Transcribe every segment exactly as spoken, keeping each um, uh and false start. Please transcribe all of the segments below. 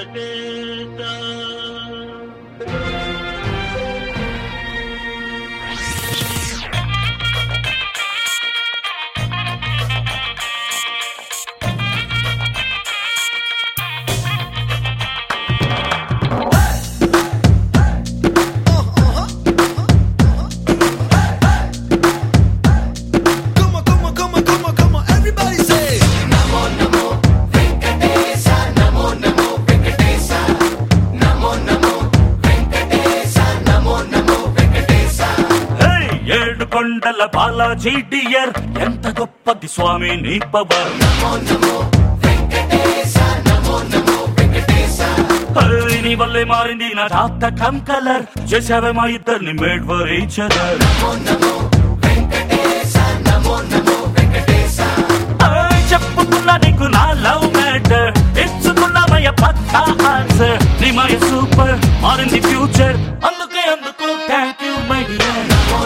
కొండల బాలాజీ డియర్ ఎంత గొప్పది స్వామి నీ పవర్ నీ వల్లే మారింది నా జాతకం కలర్ చేసావే మా ఇద్దరిని మేడ్ ఫర్ ఈచ్ అదర్ చెప్పుకున్నా నీకు నా లవ్ మ్యాటర్ ఇచ్చుకున్నామయ్య పక్కా ఆన్సర్ నీ మయ సూపర్ మారింది ఫ్యూచర్ అందుకే అందుకు థ్యాంక్ యూ మై డియర్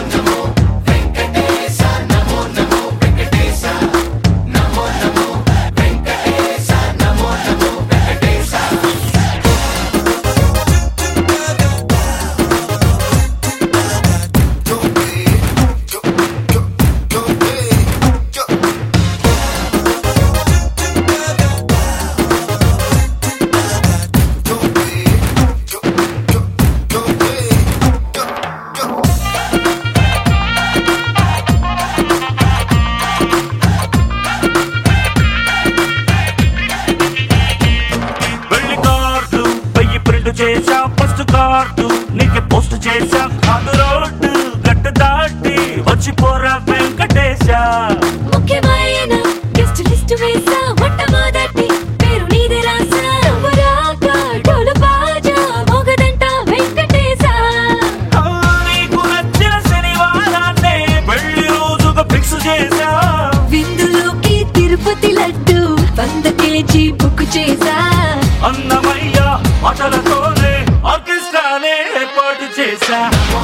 చేసా ఫస్ట్ కార్డు నీకే పోస్ట్ చేసా అది రోడ్డు గట్టు దాటి వచ్చి పోరా వెంకటేశ ముఖ్యమైన గెస్ట్ లిస్ట్ వేసా మొట్టమొదటి పేరు నీదే రాసా రాక డోలు బాజా మోగదంట వెంకటేశ నీకు నచ్చిన శనివారాన్నే పెళ్లి రోజుగా ఫిక్స్ చేసా విందులోకి తిరుపతి లడ్డు వంద కేజీ బుక్ చేసా అన్నమయ్య మాటలతోనే ఆర్కెస్ట్రానే ఏర్పాటు చేశా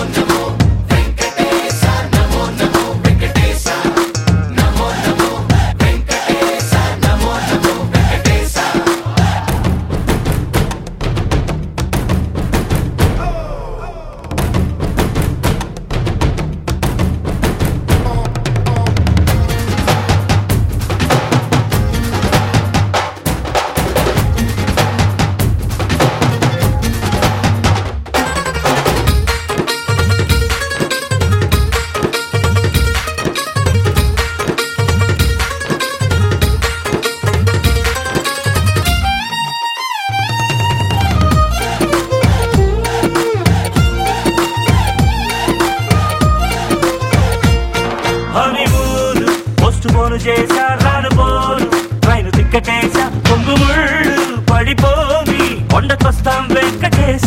పోను చేశా రాను పోను ట్రైన్ తిక్కటేశా కొంగు ముళ్ళు పడిపోయి కొండకొస్తాం వెంకటేశ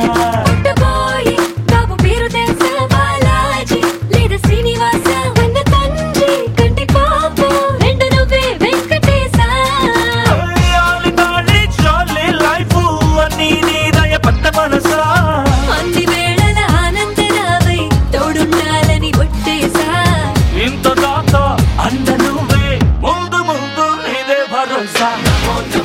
బాబు పేరు తెలుసా బాలాజీ లేదా శ్రీనివాస వన్న తండ్రి కంటి పాపు రెండు నువ్వే వెంకటేశ లైఫ్ అన్ని నీదయ పట్ట మనసా అన్ని వేళల ఆనందరావై తోడుండాలని ఒట్టేశా ఇంత దాకా అంద నువ్వే ముందు ముందు నీదే భరోసా